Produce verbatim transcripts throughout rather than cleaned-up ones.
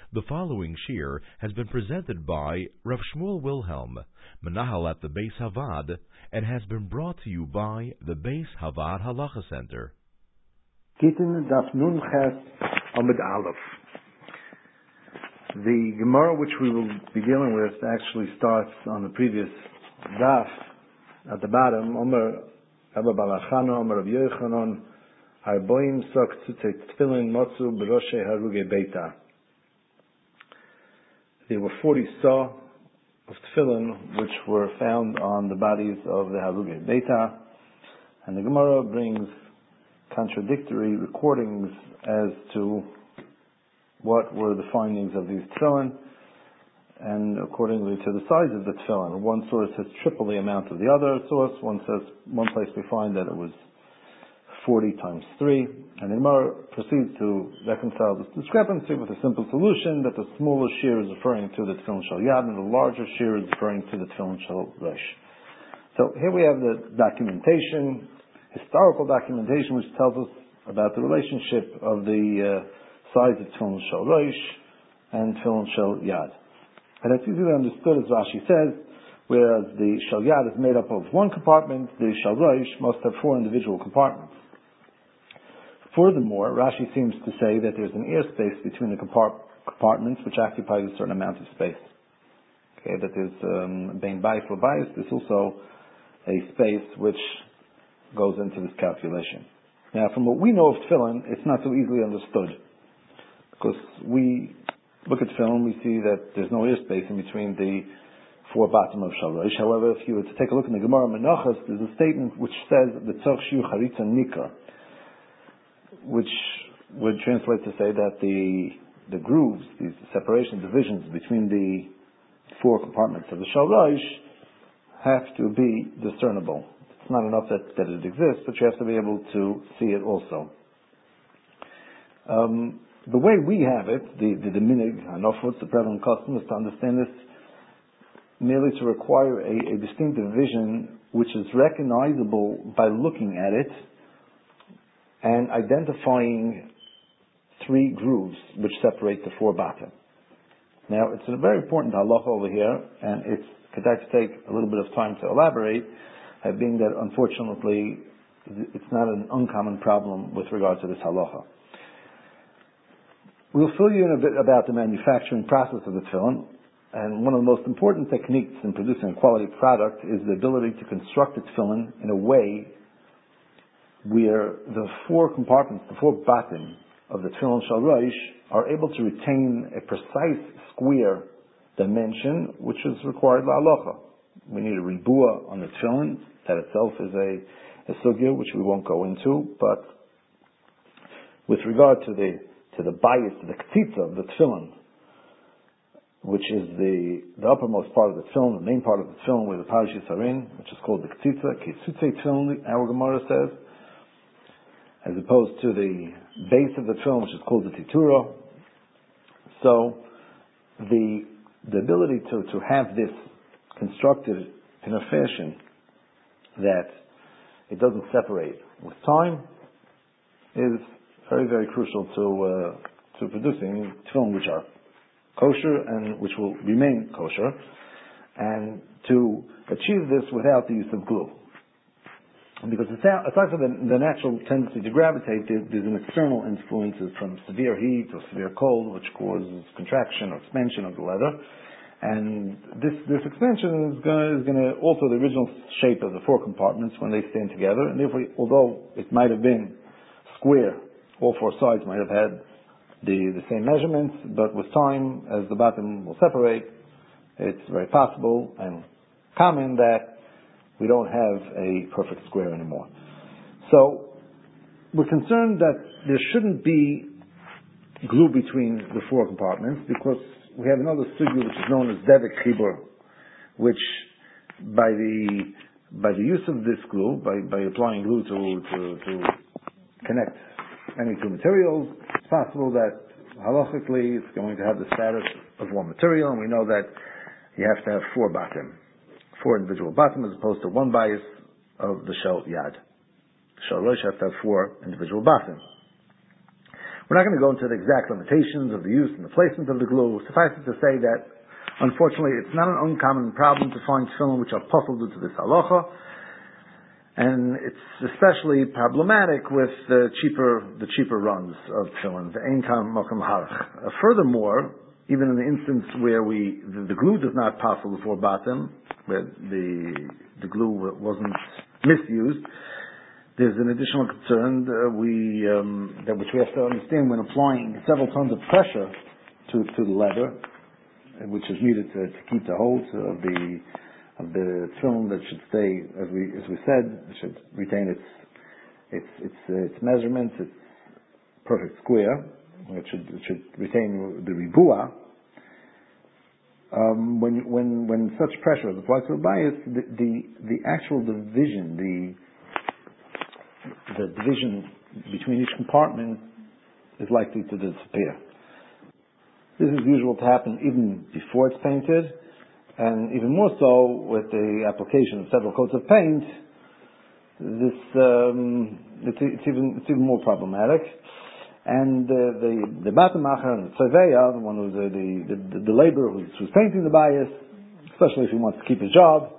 The following shir has been presented by Rav Shmuel Wilhelm, Menahal at the Beis Havad, and has been brought to you by the Beis Havad Halacha Center. Gittin Daf Nun Ches Amud Aleph. The Gemara which we will be dealing with actually starts on the previous Daf at the bottom. Omer Abba Balachano, Omer Rav Yochanan, Arboim Sok Tzutei Tefillin Motzu B'Roshei Haruge Beita. There were forty saw of tefillin which were found on the bodies of the Haruge Beita, and the Gemara brings contradictory recordings as to what were the findings of these tefillin, and accordingly to the size of the tefillin. One source says triple the amount of the other source. One says, one place we find that it was forty times three, and the Gemara proceeds to reconcile this discrepancy with a simple solution that the smaller shear is referring to the tefillin shel yad, and the larger shear is referring to the tefillin shel rosh. So here we have the documentation, historical documentation, which tells us about the relationship of the uh, size of tefillin shel rosh and tefillin shel yad. And it's easily understood, as Rashi says, whereas the shel yad is made up of one compartment, the shel rosh must have four individual compartments. Furthermore, Rashi seems to say that there's an airspace between the compart- compartments which occupies a certain amount of space. Okay, that is um, bein bayis l'bayis. There's also a space which goes into this calculation. Now, from what we know of tefillin, it's not so easily understood, because we look at tefillin, we see that there's no airspace in between the four bottom of shel rosh. However, if you were to take a look in the Gemara Menachos, there's a statement which says the tzarich shiur charitza nikar, which would translate to say that the the grooves, these separation divisions between the four compartments of the shel rosh have to be discernible. It's not enough that, that it exists, but you have to be able to see it also. Um, the way we have it, the the, the minig, hanofut, the prevalent custom, is to understand this merely to require a, a distinctive vision which is recognizable by looking at it and identifying three grooves which separate the four bottom. Now, it's a very important halacha over here, and it's could I take a little bit of time to elaborate, uh, being that unfortunately it's not an uncommon problem with regard to this halacha. We'll fill you in a bit about the manufacturing process of the tefillin, and one of the most important techniques in producing a quality product is the ability to construct the tefillin in a way where the four compartments, the four bottom of the tefillin shel rosh, are able to retain a precise square dimension which is required by halacha. We need a ribua on the tefillin. That itself is a, a sugya which we won't go into, but with regard to the to the bias, the ktitza of the tefillin, which is the the uppermost part of the tefillin, the main part of the tefillin where the parashas are in, which is called the ktitza, kitzutei tefillin, our Gemara says, as opposed to the base of the tefillin, which is called the titura. So the the ability to, to have this constructed in a fashion that it doesn't separate with time is very, very crucial to uh, to producing tefillin which are kosher and which will remain kosher, and to achieve this without the use of glue. Because aside from the, the natural tendency to gravitate, there, there's an external influences from severe heat or severe cold, which causes contraction or expansion of the leather. And this, this expansion is going to alter the original shape of the four compartments when they stand together. And therefore, although it might have been square, all four sides might have had the, the same measurements, but with time, as the bottom will separate, it's very possible and common that we don't have a perfect square anymore. So we're concerned that there shouldn't be glue between the four compartments, because we have another sugya which is known as devek chibur, which by the by the use of this glue, by, by applying glue to, to, to connect any two materials, it's possible that halachically it's going to have the status of one material, and we know that you have to have four bottom. Four individual bottom as opposed to one bias of the shel yad. Shel rosh has to have four individual bottom. We're not going to go into the exact limitations of the use and the placement of the glue. Suffice it to say that, unfortunately, it's not an uncommon problem to find tefillin which are puzzled due to this halacha, and it's especially problematic with the cheaper the cheaper runs of tefillin, the ein kam makom harach. Uh, furthermore, even in the instance where we the, the glue does not puzzle before bottom, where the the glue wasn't misused, there's an additional concern uh, we um, that which we have to understand when applying several tons of pressure to to the leather, which is needed to, to keep the hold of the of the tefillin that should stay, as we as we said, it should retain its its its, uh, its measurements, its perfect square. It should it should retain the ribua. Um, when when when such pressure is applied to a bias, the, the the actual division, the the division between each compartment is likely to disappear. This is usual to happen even before it's painted, and even more so with the application of several coats of paint. This um, it's, it's even it's even more problematic. And uh, the the batemacher and the tzveya, the one who's uh, the, the the laborer who's, who's painting the bias, especially if he wants to keep his job,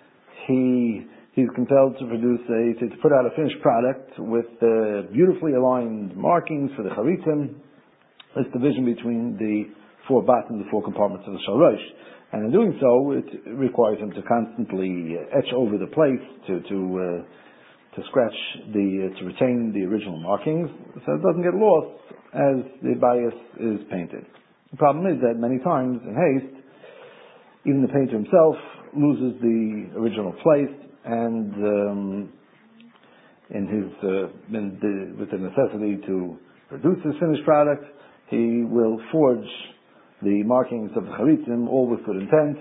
he he's compelled to produce a to, to put out a finished product with uh, beautifully aligned markings for the charitim. This division between the four bat and the four compartments of the shalrosh, and in doing so, it requires him to constantly etch over the place to to uh, to scratch the uh, to retain the original markings, so it doesn't get lost as the bias is painted. The problem is that many times in haste, even the painter himself loses the original place, and um, in his uh, in the, with the necessity to produce his finished product, he will forge the markings of the charitim, all with good intent,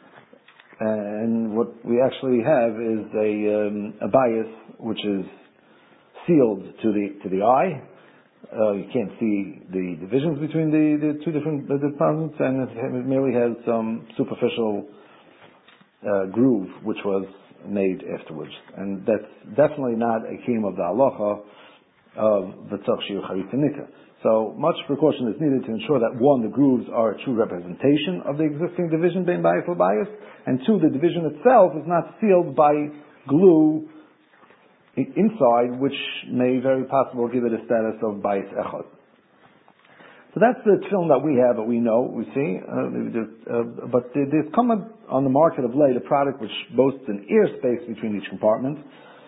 and what we actually have is a um, a bias which is sealed to the to the eye. Uh, you can't see the divisions between the, the two different uh, departments, and it merely has some superficial uh, groove which was made afterwards, and that's definitely not a kiyum of the halacha of the tzach shiur charitim. So much precaution is needed to ensure that one, the grooves are a true representation of the existing division bein bias or bias, and two, the division itself is not sealed by glue inside, which may very possibly give it a status of bias echad. So that's the tefillin that we have, that we know, we see. Uh, uh, but there's come on the market of late a product which boasts an ear space between each compartment,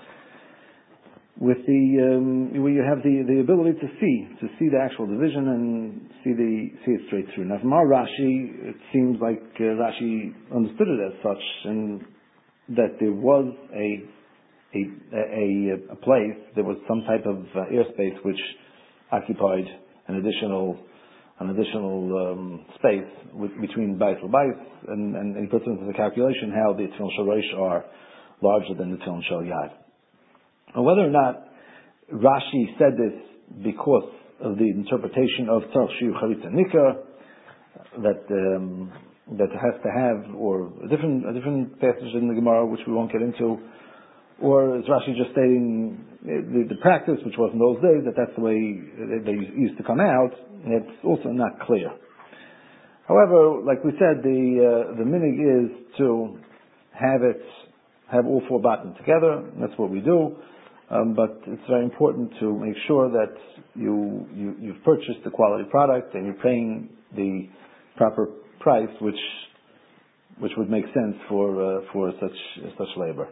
with the um, where you have the, the ability to see to see the actual division and see the see it straight through. Now, from our Rashi, it seems like uh, Rashi understood it as such, and that there was a a a, a place, there was some type of uh, airspace which occupied an additional an additional um, space with, between bayis and bayis, and, and he puts into the calculation how the tefillin shel rosh are larger than the tefillin shel yad. Now, whether or not Rashi said this because of the interpretation of tzach shiur charitza nikar, that um, that has to have, or a different a different passage in the Gemara which we won't get into, or is Rashi just stating the, the practice which was in those days, that that's the way they used to come out? It's also not clear. However, like we said, the uh, the minig is to have it have all four bottoms together. That's what we do. Um, but it's very important to make sure that you, you you've purchased the quality product and you're paying the proper price, which which would make sense for uh, for such such labor.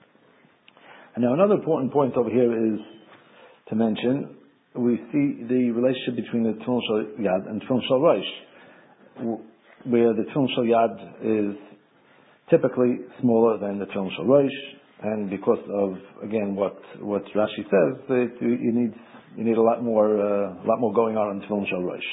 And now another important point over here is to mention, we see the relationship between the tefillin shel yad and tefillin shel rosh, where the tefillin shel yad is typically smaller than the tefillin shel rosh. And because of, again, what what Rashi says, that you need you need a lot more uh, a lot more going on in tefillin shel rosh.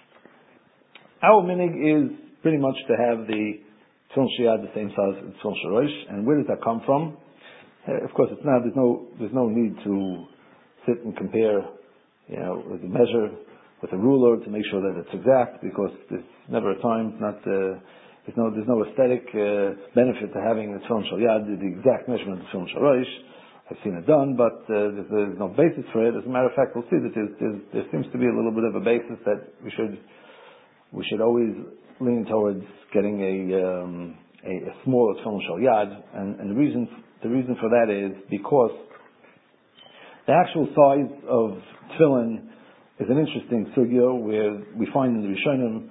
Our minig is pretty much to have the tefillin shel yad the same size as tefillin shel rosh. And where does that come from? Uh, of course, it's not. There's no there's no need to sit and compare, you know, with the measure with a ruler to make sure that it's exact, because there's never a time. It's not. Uh, There's no, there's no aesthetic uh, benefit to having the tefillin shel yad, the exact measurement of the tefillin shel rosh. I've seen it done, but uh, there's, there's no basis for it. As a matter of fact, we'll see that there's, there's, there seems to be a little bit of a basis that we should we should always lean towards getting a um, a, a smaller tefillin shel yad, and, and the reason the reason for that is because the actual size of tefillin is an interesting sugya where we find in the Rishonim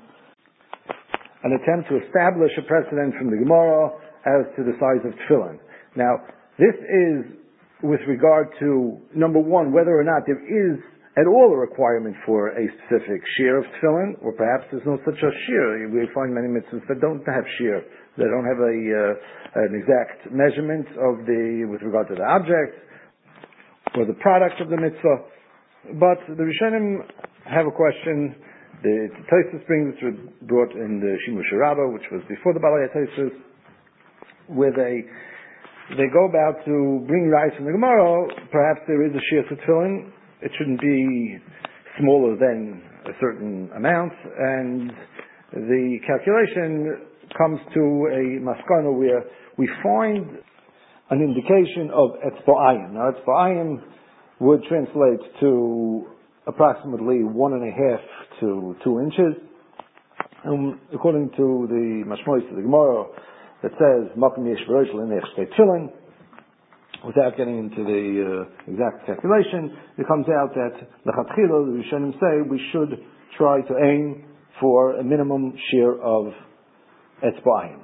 an attempt to establish a precedent from the Gemara as to the size of tefillin. Now, this is with regard to, number one, whether or not there is at all a requirement for a specific shear of tefillin, or perhaps there's no such a shear. We find many mitzvahs that don't have shear. They don't have a uh, an exact measurement of the, with regard to the object or the product of the mitzvah. But the Rishonim have a question. The Tosfos brings this brought in the Shimush Rabbah, which was before the Balei Tosfos, where they they go about to bring rice from the Gemara. Perhaps there is a shear for tefillin. It shouldn't be smaller than a certain amount, and the calculation comes to a maskana where we find an indication of etzba'ayim. Now, etzba'ayim would translate to approximately one and a half to two inches. And according to the mashmois of the Gemara, that says makom yesh v'rosh l'nech shtei tefillin. Without getting into the uh, exact calculation, it comes out that l'chatchila, the Rishonim say, we should try to aim for a minimum shear of etzba'ayim.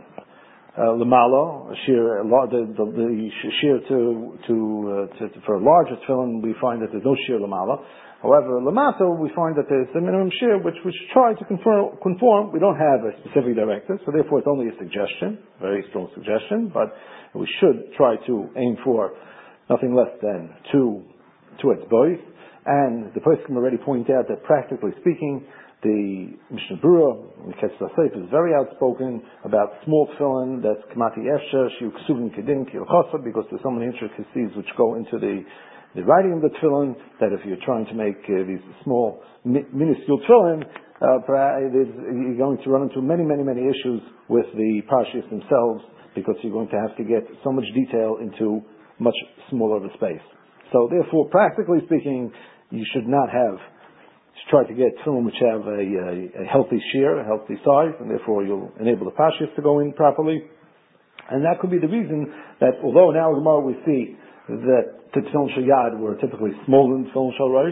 Uh, Lamala, shear, the, the, the shear to, to, uh, to, for a larger tefillin, we find that there's no shear lamala. However, Lamato, we find that there's a minimum shear which we should try to conform, conform. We don't have a specific directive, so therefore it's only a suggestion, very strong suggestion, but we should try to aim for nothing less than two, two etzba'os. And the poskim already point out that practically speaking, the Mishnah Berurah, the Ketzas HaSeif, is very outspoken about small tefillin, that's kamati efsher, shiu ksuvim kedin kilchasa, because there's so many intricacies which go into the the writing of the tefillin, that if you're trying to make uh, these small, mi- minuscule tefillin, uh, you're going to run into many, many, many issues with the parshas themselves, because you're going to have to get so much detail into much smaller of a space. So therefore, practically speaking, you should not have, try to get tefillin which have a, a, a healthy shear, a healthy size, and therefore you'll enable the parshas to go in properly. And that could be the reason that, although in our Gemara we see that the tefillin shel yad were typically smaller than tefillin shel rosh,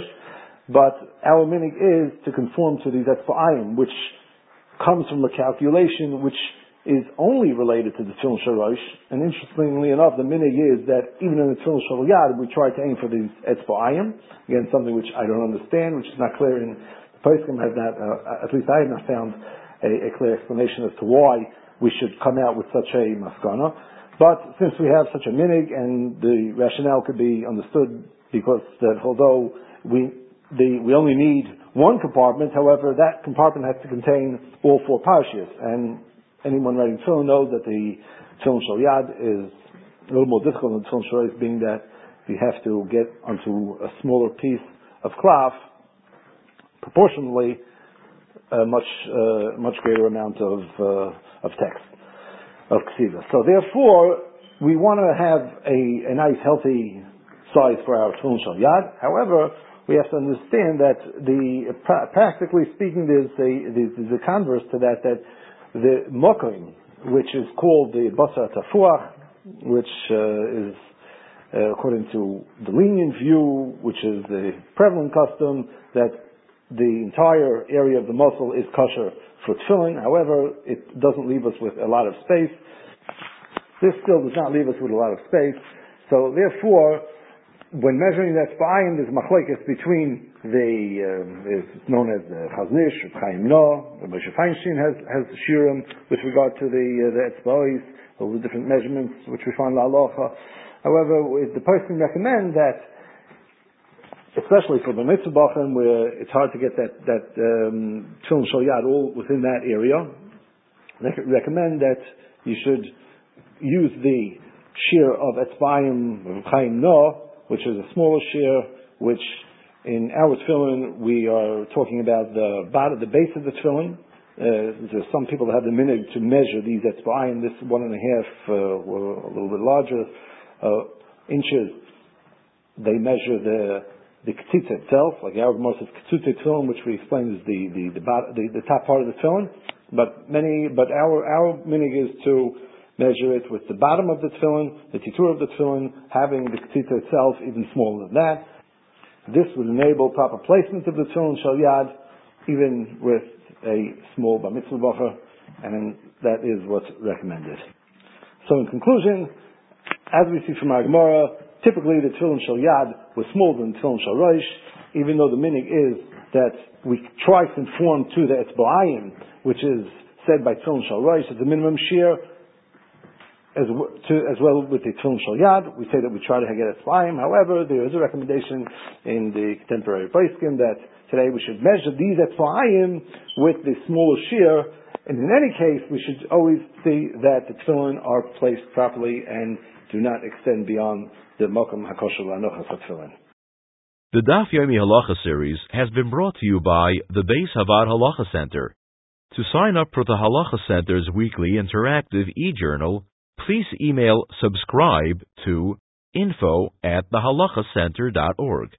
but our minig is to conform to these etzba'ayim, which comes from a calculation which is only related to the tefillin shel rosh. And interestingly enough, the minig is that even in the tefillin shel yad, we try to aim for these etzba'ayim. Again, something which I don't understand, which is not clear in the poskim. Have not, uh, at least I have not found a, a clear explanation as to why we should come out with such a maskana. But since we have such a minig, and the rationale could be understood, because that although we the, we only need one compartment, however, that compartment has to contain all four parshas. And anyone writing tefillin knows that the tefillin shel yad is a little more difficult than tefillin shel rosh, being that you have to get onto a smaller piece of cloth, proportionally a much uh, much greater amount of uh, of text. Of ksiva. So therefore, we want to have a, a nice healthy size for our tefillin shel yad. However, we have to understand that the, pra- practically speaking, there's a, there's a converse to that, that the mokim, which is called the basar tafuach, which uh, is, uh, according to the lenient view, which is the prevalent custom, that the entire area of the muscle is kosher for tefillin. However, it doesn't leave us with a lot of space. This still does not leave us with a lot of space. So therefore, when measuring that etzba'ayim, there's machlokes between the, uh, it's known as the Chaznish, Chaim No, Moshe Feinstein has, has shiurim with regard to the, uh, the etzba'os, all the different measurements which we find la halacha. However, the person recommend that, especially for the mitzvah bachim, where it's hard to get that that um, tefillin shel yad all within that area, they recommend that you should use the shear of etzba'ayim of Chaim No, which is a smaller shear, which in our tefillin we are talking about the bottom, the base of the tefillin. Uh, there's some people that have the minig to measure these etzba'ayim, this one and a half uh, or a little bit larger uh, inches they measure the the k'tzitza itself, like our Gemara says k'tzutze tefillin, which we explained is the the the, the, the top part of the tefillin. But many, but our our minig is to measure it with the bottom of the tefillin, the titur of the tefillin, having the k'tzitza itself even smaller than that. This would enable proper placement of the tefillin shel yad, even with a small bar mitzvah bacher, and that is what's recommended. So in conclusion, as we see from our Gemara, typically the tefillin shel yad was smaller than the tefillin shel rosh, even though the minig is that we try to conform to the etzba'ayim, which is said by tefillin shel rosh as the minimum shear, as, to, as well with the tefillin shel yad. We say that we try to get etzba'ayim. However, there is a recommendation in the contemporary poskim that today we should measure these etzba'ayim with the smaller shear. And in any case, we should always see that the tefillin are placed properly and do not extend beyond the Mokum HaKosher L'Anochas HaTefillin. The Daf Yomi Halacha series has been brought to you by the Beis Havad Halacha Center. To sign up for the Halacha Center's weekly interactive e-journal, please email subscribe to info at the halacha center dot org.